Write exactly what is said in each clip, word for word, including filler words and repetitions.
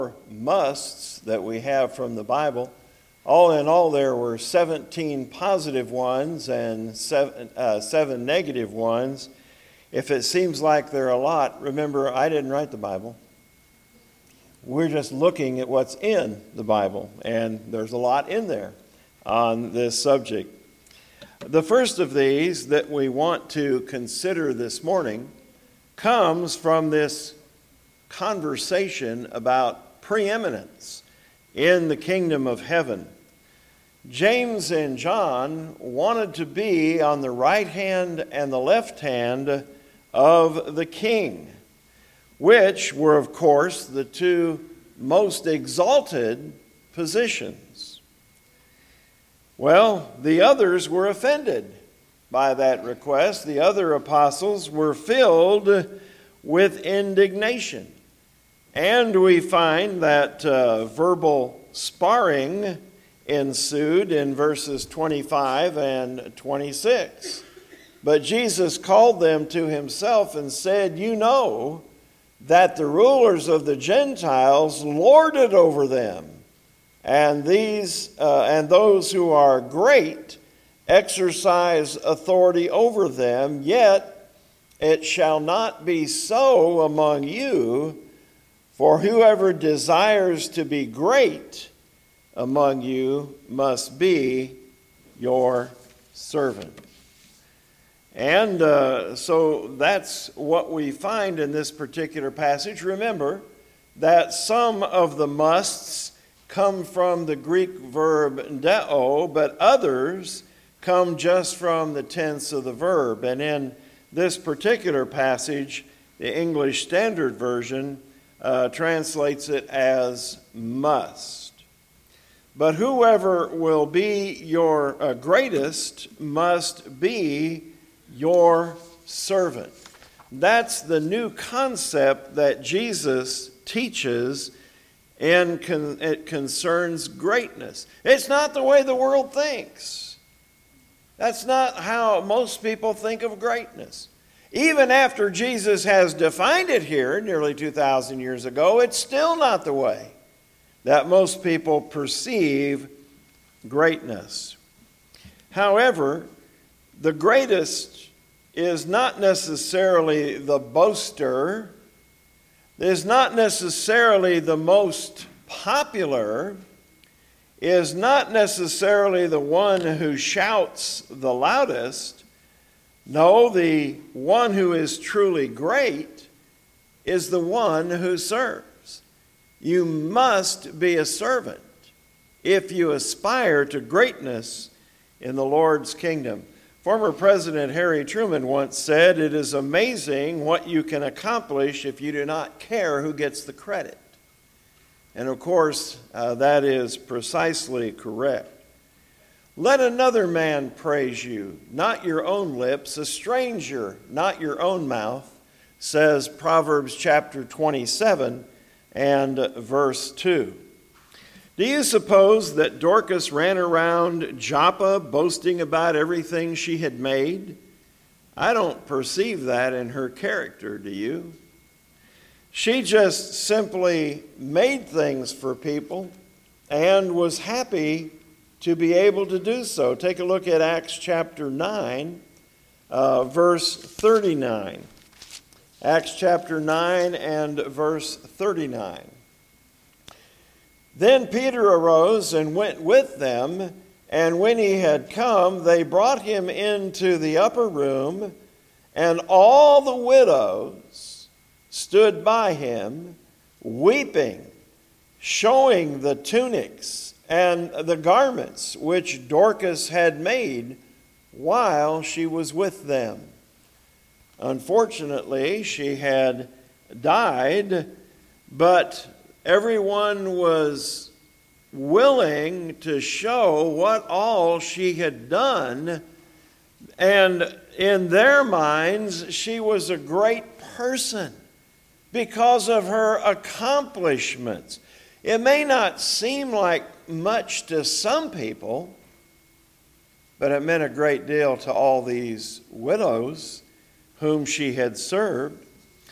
musts that we have from the Bible. All in all, there were seventeen positive ones and seven, uh, seven negative ones. If it seems like there are a lot, remember, I didn't write the Bible. We're just looking at what's in the Bible, and there's a lot in there on this subject. The first of these that we want to consider this morning comes from this conversation about preeminence in the kingdom of heaven. James and John wanted to be on the right hand and the left hand of the king, which were, of course, the two most exalted positions. Well, the others were offended by that request. The other apostles were filled with indignation. And we find that uh, verbal sparring ensued in verses twenty-five and twenty-six. But Jesus called them to himself and said, "You know that the rulers of the Gentiles lord it over them, and these uh, and those who are great exercise authority over them. Yet it shall not be so among you. For whoever desires to be great among you must be your servant." And uh, so that's what we find in this particular passage. Remember that some of the musts come from the Greek verb deo, but others come just from the tense of the verb. And in this particular passage, the English Standard Version Uh, translates it as must. But whoever will be your uh, greatest must be your servant. That's the new concept that Jesus teaches, and con- it concerns greatness. It's not the way the world thinks. That's not how most people think of greatness. Even after Jesus has defined it here nearly two thousand years ago, it's still not the way that most people perceive greatness. However, the greatest is not necessarily the boaster, is not necessarily the most popular, is not necessarily the one who shouts the loudest. No, the one who is truly great is the one who serves. You must be a servant if you aspire to greatness in the Lord's kingdom. Former President Harry Truman once said, "It is amazing what you can accomplish if you do not care who gets the credit." And of course, uh, that is precisely correct. "Let another man praise you, not your own lips, a stranger, not your own mouth," says Proverbs chapter twenty-seven and verse two. Do you suppose that Dorcas ran around Joppa boasting about everything she had made? I don't perceive that in her character, do you? She just simply made things for people and was happy to be able to do so. Take a look at Acts chapter nine, uh, verse thirty-nine. Acts chapter nine and verse thirty-nine. "Then Peter arose and went with them, and when he had come, they brought him into the upper room, and all the widows stood by him, weeping, showing the tunics and the garments which Dorcas had made while she was with them. Unfortunately, she had died, but everyone was willing to show what all she had done, and in their minds, she was a great person because of her accomplishments. It may not seem like much to some people, but it meant a great deal to all these widows whom she had served.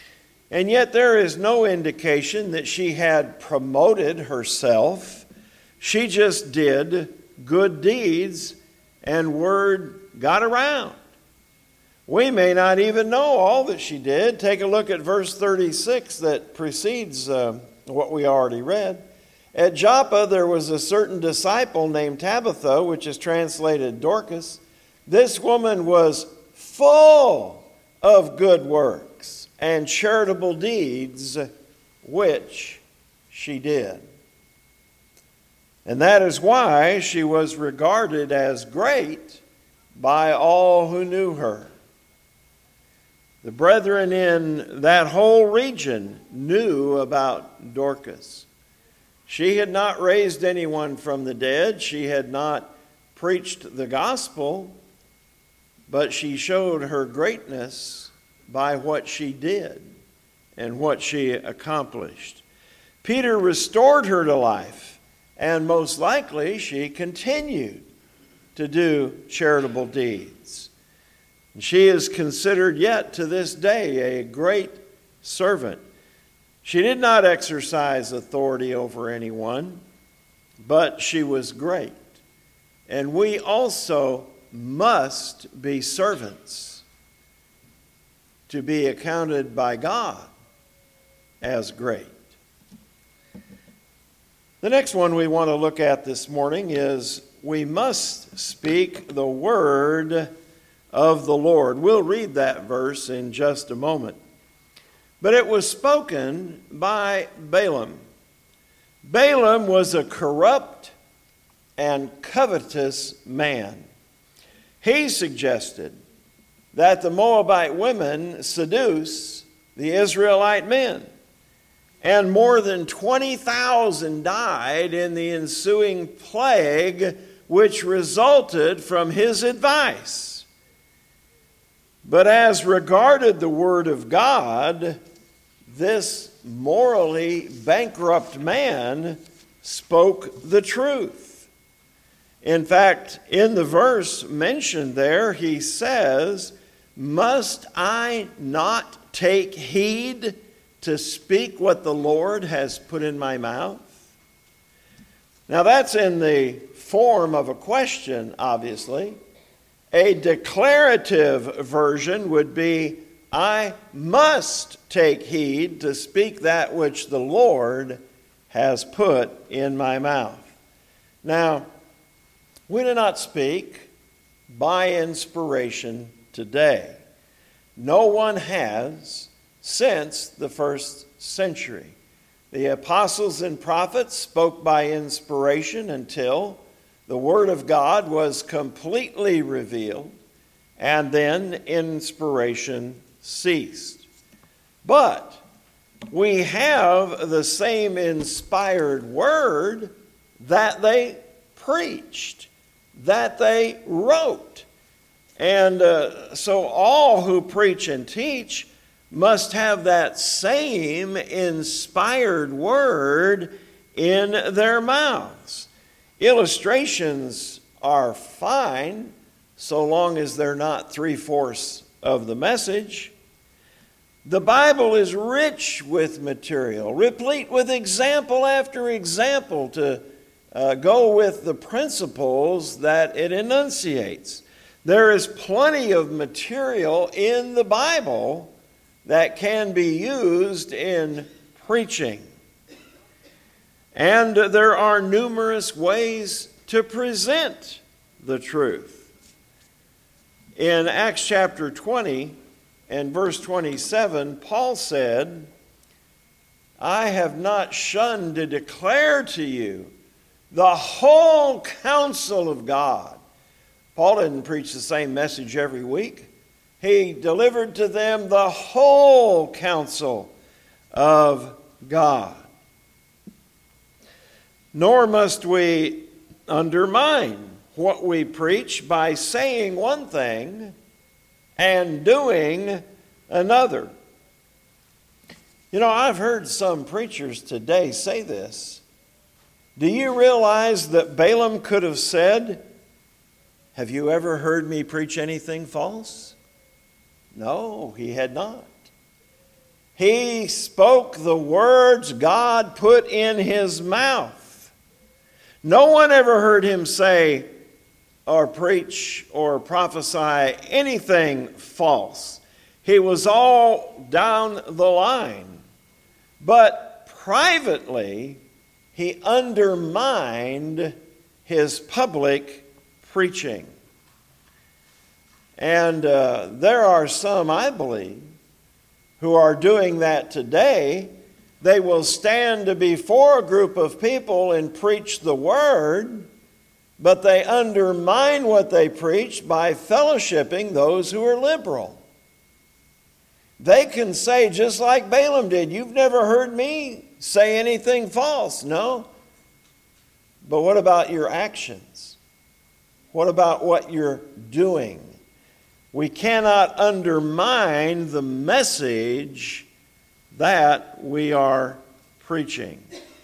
And yet there is no indication that she had promoted herself. She just did good deeds, and word got around. We may not even know all that she did. Take a look at verse thirty-six that precedes uh, what we already read. At Joppa there was a certain disciple named Tabitha, which is translated Dorcas. This woman was full of good works and charitable deeds, which she did. And that is why she was regarded as great by all who knew her. The brethren in that whole region knew about Dorcas. She had not raised anyone from the dead. She had not preached the gospel, but she showed her greatness by what she did and what she accomplished. Peter restored her to life, and most likely she continued to do charitable deeds. And she is considered yet to this day a great servant. She did not exercise authority over anyone, but she was great. And we also must be servants to be accounted by God as great. The next one we want to look at this morning is we must speak the word of the Lord. We'll read that verse in just a moment. But it was spoken by Balaam. Balaam was a corrupt and covetous man. He suggested that the Moabite women seduce the Israelite men. And more than twenty thousand died in the ensuing plague, which resulted from his advice. But as regarded the word of God, this morally bankrupt man spoke the truth. In fact, in the verse mentioned there, he says, "Must I not take heed to speak what the Lord has put in my mouth?" Now that's in the form of a question, obviously. A declarative version would be, "I must take heed to speak that which the Lord has put in my mouth." Now, we do not speak by inspiration today. No one has since the first century. The apostles and prophets spoke by inspiration until the Word of God was completely revealed, and then inspiration ceased. But we have the same inspired Word that they preached, that they wrote. And uh, so all who preach and teach must have that same inspired Word in their mouths. Illustrations are fine so long as they're not three-fourths of the message. The Bible is rich with material, replete with example after example to uh, go with the principles that it enunciates. There is plenty of material in the Bible that can be used in preaching. And there are numerous ways to present the truth. In Acts chapter twenty and verse twenty-seven, Paul said, "I have not shunned to declare to you the whole counsel of God." Paul didn't preach the same message every week. He delivered to them the whole counsel of God. Nor must we undermine what we preach by saying one thing and doing another. You know, I've heard some preachers today say this. Do you realize that Balaam could have said, "Have you ever heard me preach anything false?" No, he had not. He spoke the words God put in his mouth. No one ever heard him say or preach or prophesy anything false. He was all down the line. But privately, he undermined his public preaching. And uh, there are some, I believe, who are doing that today. They will stand before a group of people and preach the word, but they undermine what they preach by fellowshipping those who are liberal. They can say, just like Balaam did, "You've never heard me say anything false." No. But what about your actions? What about what you're doing? We cannot undermine the message that we are preaching.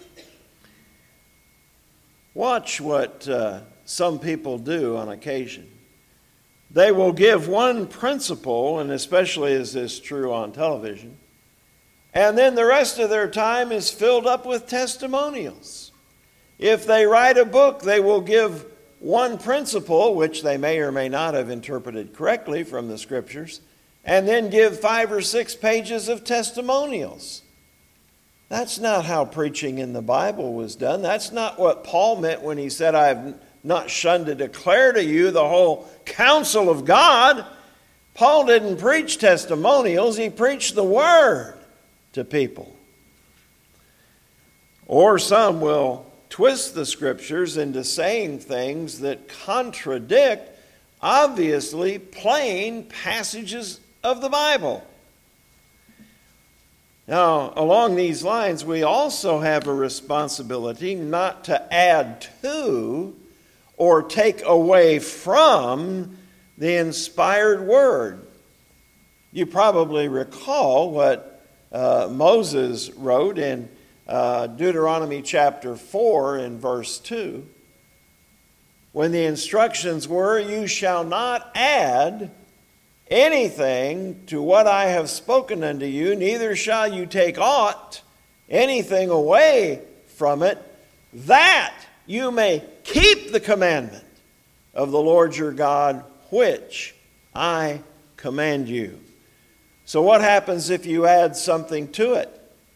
Watch what uh, some people do on occasion. They will give one principle, and especially is this true on television, and then the rest of their time is filled up with testimonials. If they write a book, they will give one principle, which they may or may not have interpreted correctly from the scriptures, and then give five or six pages of testimonials. That's not how preaching in the Bible was done. That's not what Paul meant when he said, "I have not shunned to declare to you the whole counsel of God." Paul didn't preach testimonials. He preached the word to people. Or some will twist the scriptures into saying things that contradict obviously plain passages of the Bible. Now, along these lines, we also have a responsibility not to add to or take away from the inspired word. You probably recall what uh, Moses wrote in Uh, Deuteronomy chapter four in verse two, when the instructions were, "You shall not add anything to what I have spoken unto you, neither shall you take aught, anything away from it, that you may keep the commandment of the Lord your God, which I command you." So what happens if you add something to it?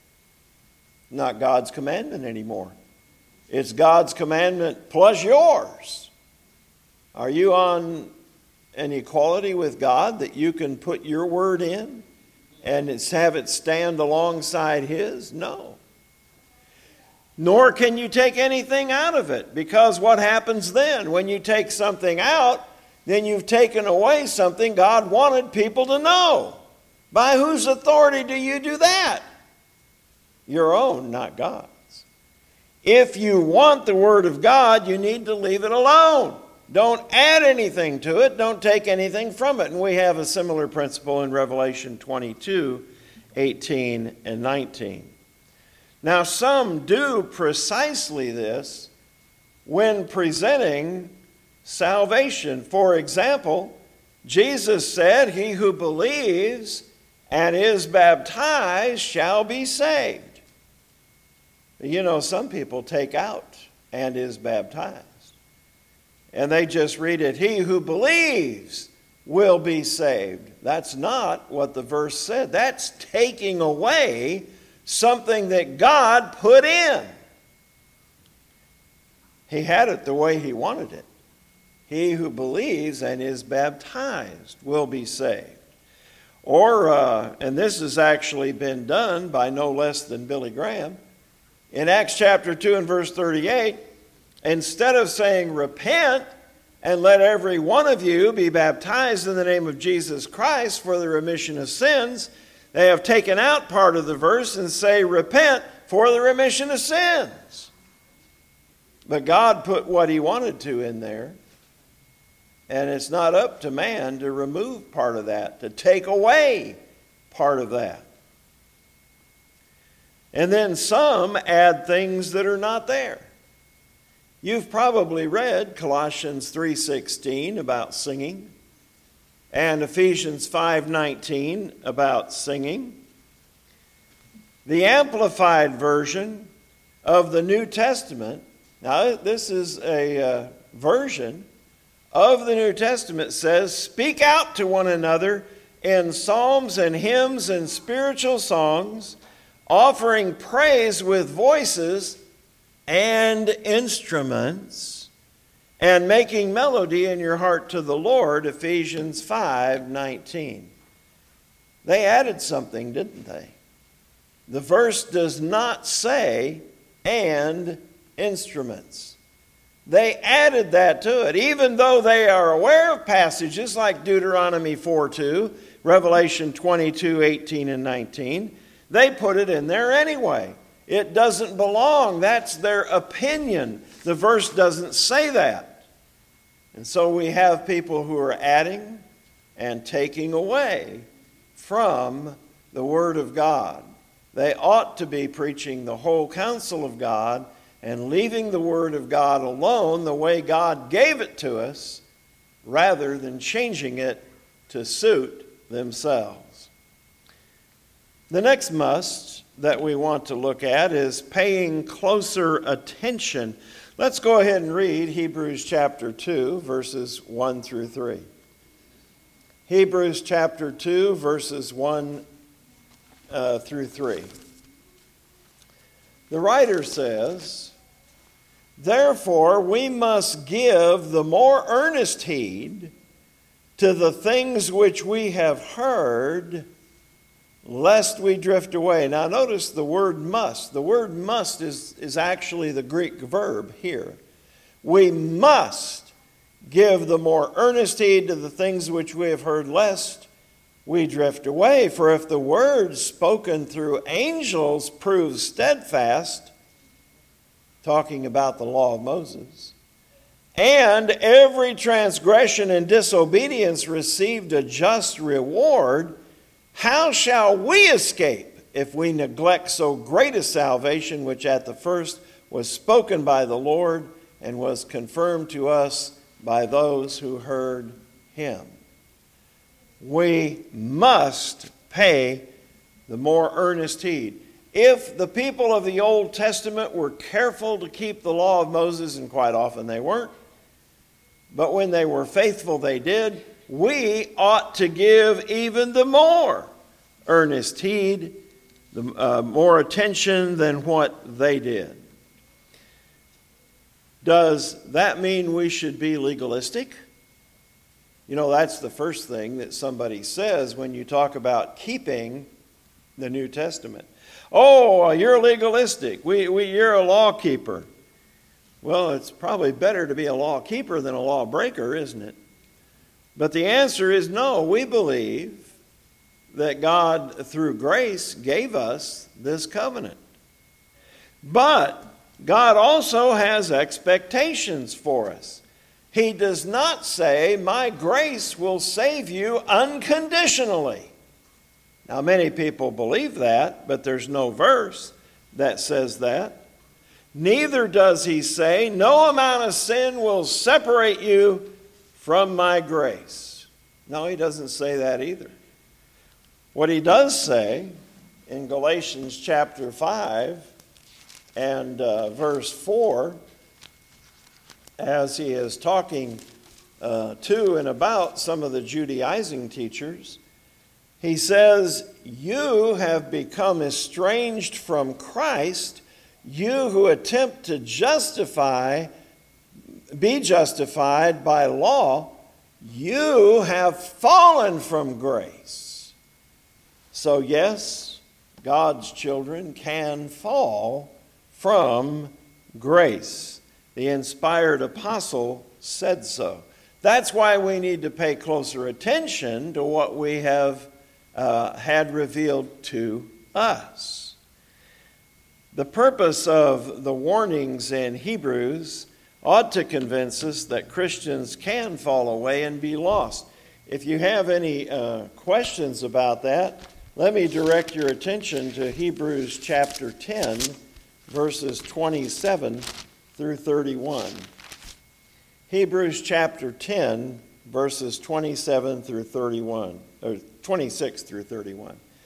Not God's commandment anymore. It's God's commandment plus yours. Are you on an equality with God that you can put your word in and it's have it stand alongside his? No. Nor can you take anything out of it, because what happens then? When you take something out, then you've taken away something God wanted people to know. By whose authority do you do that? Your own, not God's. If you want the Word of God, you need to leave it alone. Don't add anything to it. Don't take anything from it. And we have a similar principle in Revelation twenty-two, eighteen, and nineteen. Now, some do precisely this when presenting salvation. For example, Jesus said, "He who believes and is baptized shall be saved." You know, some people take out "and is baptized," and they just read it, "He who believes will be saved." That's not what the verse said. That's taking away something that God put in. He had it the way he wanted it. He who believes and is baptized will be saved. Or, uh, and this has actually been done by no less than Billy Graham, in Acts chapter two and verse thirty-eight, instead of saying, "Repent and let every one of you be baptized in the name of Jesus Christ for the remission of sins," they have taken out part of the verse and say, "Repent for the remission of sins." But God put what he wanted to in there, and it's not up to man to remove part of that, to take away part of that. And then some add things that are not there. You've probably read Colossians three sixteen about singing, and Ephesians five nineteen about singing. The Amplified Version of the New Testament, now this is a uh, version of the New Testament, says, "Speak out to one another in psalms and hymns and spiritual songs, offering praise with voices and instruments, and making melody in your heart to the Lord," Ephesians five nineteen. They added something, didn't they? The verse does not say "and instruments." They added that to it, even though they are aware of passages like Deuteronomy four two, Revelation twenty-two eighteen and nineteen. They put it in there anyway. It doesn't belong. That's their opinion. The verse doesn't say that. And so we have people who are adding and taking away from the Word of God. They ought to be preaching the whole counsel of God and leaving the Word of God alone the way God gave it to us, rather than changing it to suit themselves. The next must that we want to look at is paying closer attention. Let's go ahead and read Hebrews chapter two, verses one through three. Hebrews chapter two, verses one uh, through three. The writer says, "Therefore we must give the more earnest heed to the things which we have heard, lest we drift away." Now notice the word must. The word must is, is actually the Greek verb here. We must give the more earnest heed to the things which we have heard, lest we drift away. For if the word spoken through angels proves steadfast, talking about the law of Moses, and every transgression and disobedience received a just reward, how shall we escape if we neglect so great a salvation, which at the first was spoken by the Lord and was confirmed to us by those who heard him? We must pay the more earnest heed. If the people of the Old Testament were careful to keep the law of Moses, and quite often they weren't, but when they were faithful they did, we ought to give even the more earnest heed, the uh, more attention than what they did. Does that mean we should be legalistic? You know, that's the first thing that somebody says when you talk about keeping the New Testament. Oh, you're legalistic. We, we, you're a law keeper. Well, it's probably better to be a law keeper than a law breaker, isn't it? But the answer is no. We believe that God, through grace, gave us this covenant. But God also has expectations for us. He does not say, "My grace will save you unconditionally." Now, many people believe that, but there's no verse that says that. Neither does he say, "No amount of sin will separate you from my grace." No, he doesn't say that either. What he does say in Galatians chapter five and uh, verse four, as he is talking uh, to and about some of the Judaizing teachers, he says, "You have become estranged from Christ, you who attempt to justify, be justified by law, you have fallen from grace." So yes, God's children can fall from grace. The inspired apostle said so. That's why we need to pay closer attention to what we have uh, had revealed to us. The purpose of the warnings in Hebrews ought to convince us that Christians can fall away and be lost. If you have any uh, questions about that, let me direct your attention to Hebrews chapter ten, verses twenty-seven through thirty-one. Hebrews chapter ten, verses twenty-seven through thirty-one, or twenty-six through thirty-one.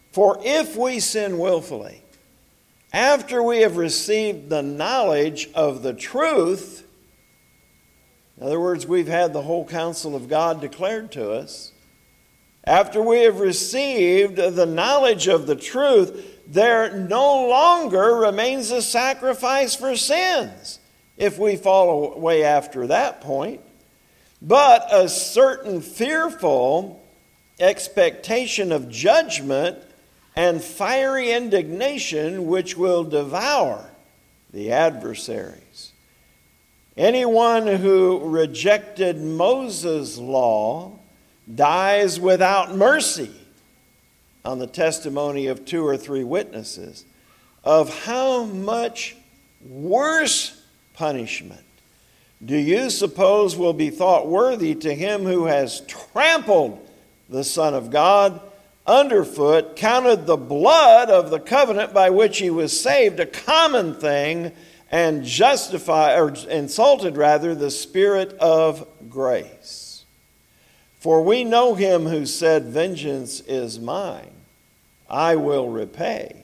For if we sin willfully, after we have received the knowledge of the truth, in other words, we've had the whole counsel of God declared to us, after we have received the knowledge of the truth, there no longer remains a sacrifice for sins, if we fall away after that point, but a certain fearful expectation of judgment and fiery indignation which will devour the adversaries. Anyone who rejected Moses' law dies without mercy on the testimony of two or three witnesses. Of how much worse punishment do you suppose will be thought worthy to him who has trampled the Son of God underfoot, counted the blood of the covenant by which he was saved a common thing, and justified, or insulted rather, the Spirit of grace? For we know him who said, vengeance is mine, I will repay,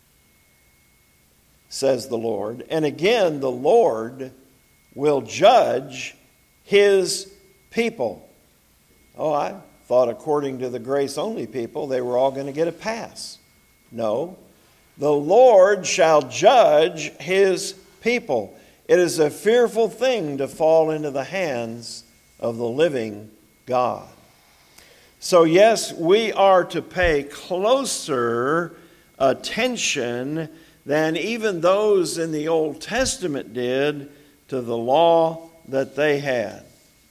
says the Lord. And again, the Lord will judge his people. Oh, I thought according to the grace-only people, they were all going to get a pass. No. The Lord shall judge his people. It is a fearful thing to fall into the hands of the living God. So yes, we are to pay closer attention than even those in the Old Testament did to the law that they had.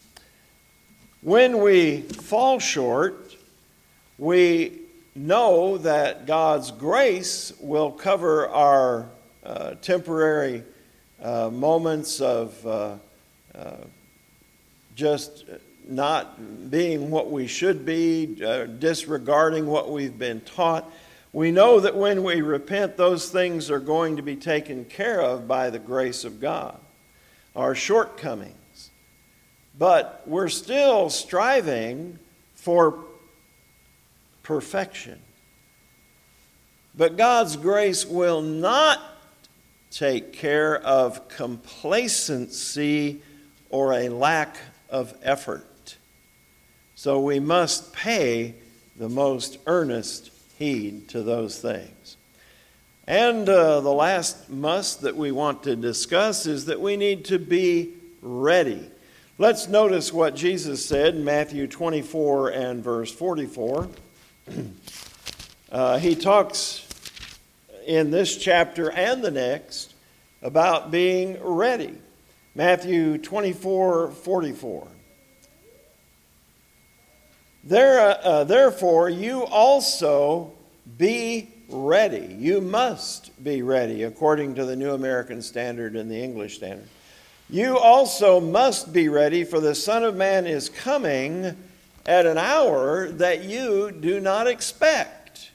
When we fall short, we know that God's grace will cover our uh, temporary uh, moments of uh, uh, just not being what we should be, uh, disregarding what we've been taught. We know that when we repent, those things are going to be taken care of by the grace of God, our shortcomings. But we're still striving for perfection. But God's grace will not take care of complacency or a lack of effort. So we must pay the most earnest heed to those things. And uh, the last must that we want to discuss is that we need to be ready. Let's notice what Jesus said in Matthew twenty-four and verse forty-four. uh, he talks in this chapter and the next about being ready. Matthew twenty-four forty-four. There, uh, therefore, you also be ready. You must be ready, according to the New American Standard and the English Standard. You also must be ready, for the Son of Man is coming at an hour that you do not expect.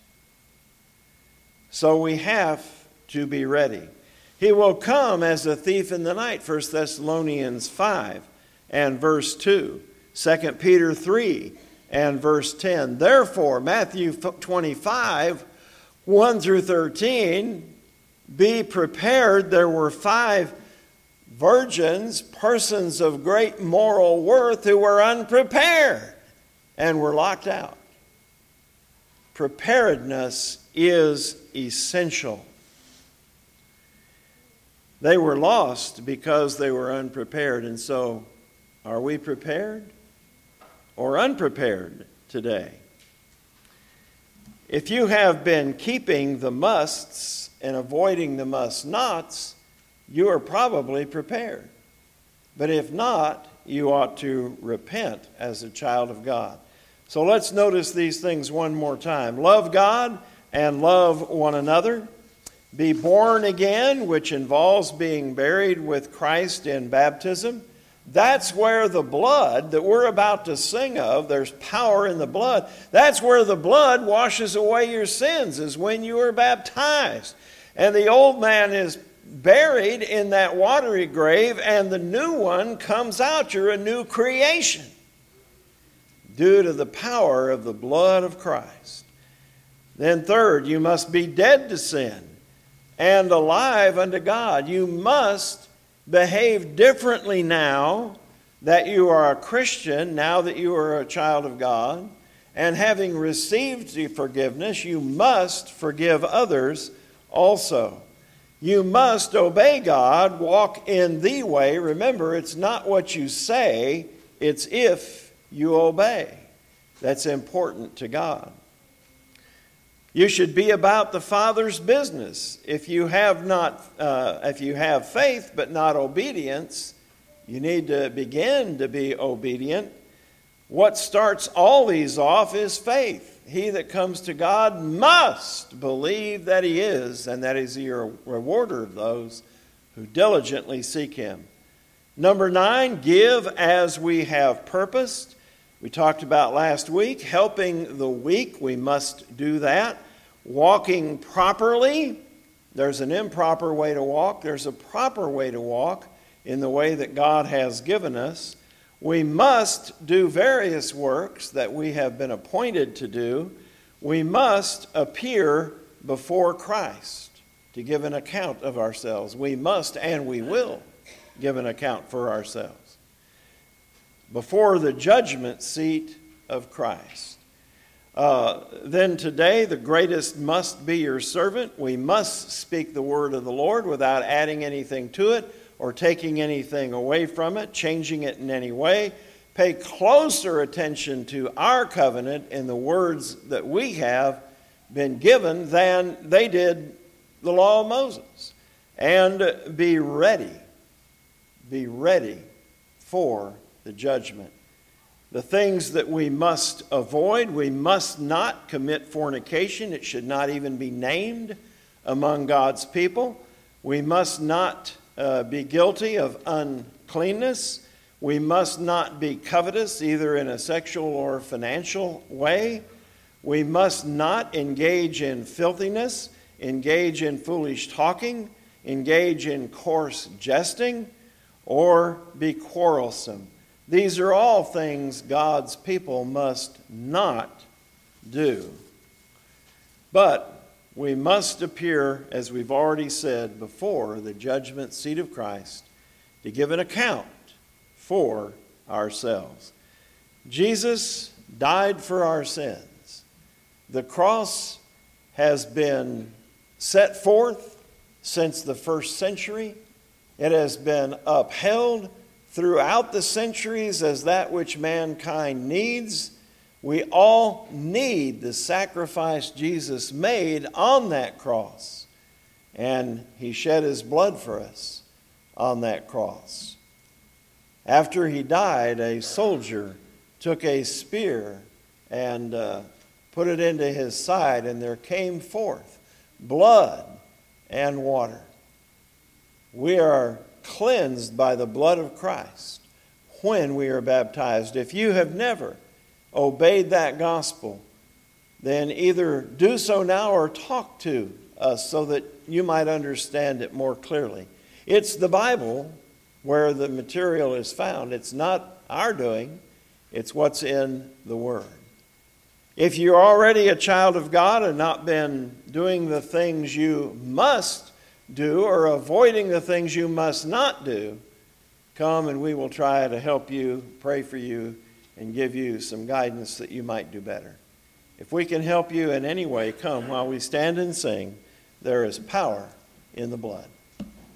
So we have to be ready. He will come as a thief in the night, First Thessalonians five and verse two, Second Peter three and verse ten. Therefore, Matthew twenty-five, one through thirteen, be prepared. There were five virgins, persons of great moral worth, who were unprepared and were locked out. Preparedness is essential. They were lost because they were unprepared. And so, are we prepared or unprepared today? If you have been keeping the musts and avoiding the must-nots, you are probably prepared. But if not, you ought to repent as a child of God. So let's notice these things one more time. Love God and love one another. Be born again, which involves being buried with Christ in baptism. That's where the blood that we're about to sing of, there's power in the blood. That's where the blood washes away your sins, is when you are baptized. And the old man is buried in that watery grave, and the new one comes out. You're a new creation due to the power of the blood of Christ. Then third, you must be dead to sin and alive unto God. You must behave differently now that you are a Christian, now that you are a child of God, and having received the forgiveness, you must forgive others also. You must obey God, walk in the way. Remember, it's not what you say, it's if you obey. That's important to God. You should be about the Father's business. If you have not, uh, if you have faith but not obedience, you need to begin to be obedient. What starts all these off is faith. He that comes to God must believe that he is, and that is the rewarder of those who diligently seek him. Number nine, give as we have purposed. We talked about last week, helping the weak. We must do that. Walking properly. There's an improper way to walk. There's a proper way to walk in the way that God has given us. We must do various works that we have been appointed to do. We must appear before Christ to give an account of ourselves. We must and we will give an account for ourselves before the judgment seat of Christ. Uh, then today, the greatest must be your servant. We must speak the word of the Lord without adding anything to it or taking anything away from it, changing it in any way. Pay closer attention to our covenant in the words that we have been given than they did the law of Moses. And be ready, be ready for the judgment. The things that we must avoid: we must not commit fornication. It should not even be named among God's people. We must not uh, be guilty of uncleanness. We must not be covetous, either in a sexual or financial way. We must not engage in filthiness, engage in foolish talking, engage in coarse jesting, or be quarrelsome. These are all things God's people must not do. But we must appear, as we've already said, before the judgment seat of Christ to give an account for ourselves. Jesus died for our sins. The cross has been set forth since the first century. It has been upheld throughout the centuries as that which mankind needs. We all need the sacrifice Jesus made on that cross. And he shed his blood for us on that cross. After he died, a soldier took a spear and uh, put it into his side, and there came forth blood and water. We are cleansed by the blood of Christ when we are baptized. If you have never obeyed that gospel, then either do so now or talk to us so that you might understand it more clearly. It's the Bible where the material is found. It's not our doing, it's what's in the Word. If you're already a child of God and not been doing the things you must do or avoiding the things you must not do, come and we will try to help you, pray for you, and give you some guidance that you might do better. If we can help you in any way, come while we stand and sing. There is power in the blood.